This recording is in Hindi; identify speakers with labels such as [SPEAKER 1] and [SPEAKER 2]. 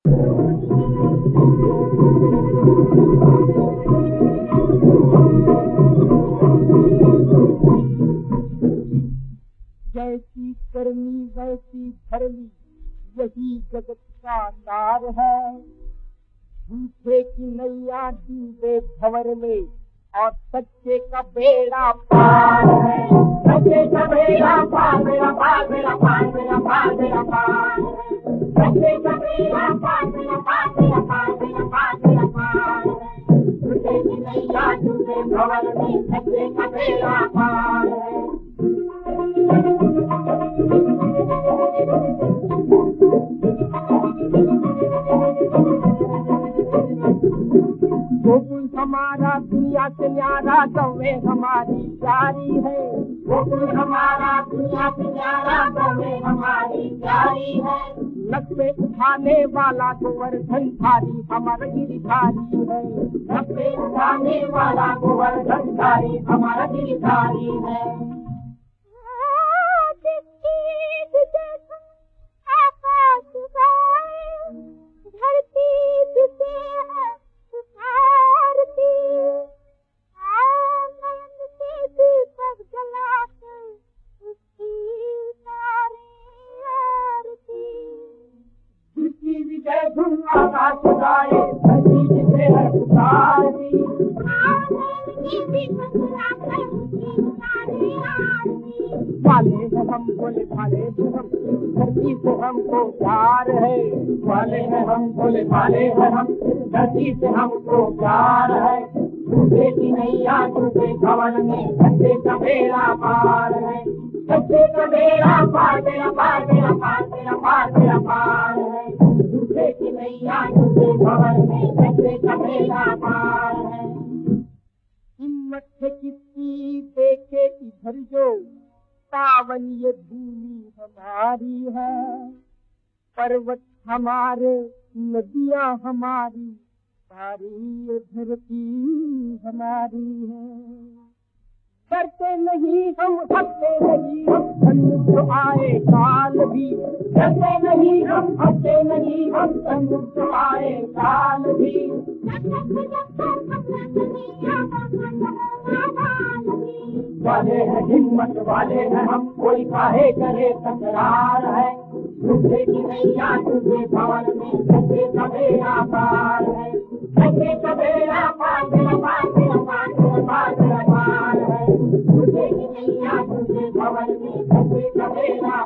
[SPEAKER 1] जैसी करनी वैसी भरनी, यही जगत का तार है। झूठे की नैया डूबे भंवर में और सच्चे का बेड़ा पार है। सच्चे का बेड़ा पार, बेड़ा पार, बेड़ा पार, बेड़ा पार, बेड़ा पार। सच्चे का बेड़ा पार, बेड़ा पार, बेड़ा पार, बेड़ा पार, बेड़ा पार। झूठे की नैया डूबे भंवर में, सच्चे का बेड़ा पार है। गोकुल हमारा दुनिया से न्यारा, गौवे हमारी प्यारी है। गोकुल हमारा दुनिया से न्यारा, गौवे हमारी प्यारी है। नक्शे उठाने वाला गोवर्धन धारी हमारा गिरधारी है। नक्शे उठाने वाला गोवर्धन धारी हमारा गिरधारी है। आकाश गाए धरती जिसे है पुकारती, वाले हैं हम बोले भाले हैं हम, धरती से हमको प्यार है। वाले हैं हम बोले भाले हैं हम, धरती से हमको प्यार है। डूबे की नैया डूबे भंवर में, सच्चे का बेड़ा पार है। सच्चे का बेड़ा पार, बेड़ा पार, बेड़ा पार, बेड़ा पार, बेड़ा पार है। डूबे की नैया डूबे भंवर में, सच्चे का बेड़ा पार है। हिम्मत है कितनी देखे इधर जो, पावन ये भूमि हमारी है। पर्वत हमारे, नदियां हमारी, सारी ये धरती हमारी है। डरते नहीं हम, हंसते नहीं हम, सन्मुख आए काल भी। डरते नहीं हम, हंसते नहीं हम, सन्मुख आए काल भी। वाले हैं हिम्मत वाले हैं हम, कोई काहे करे तकरार है। डूबे की नैया डूबे भंवर में, सच्चे का बेड़ा पार है। सच्चे का बेड़ा पार, बेड़ा पार, बेड़ा पार, बेड़ा पार, बेड़ा पार है। डूबे की नैया डूबे भंवर में, सच्चे का बेड़ा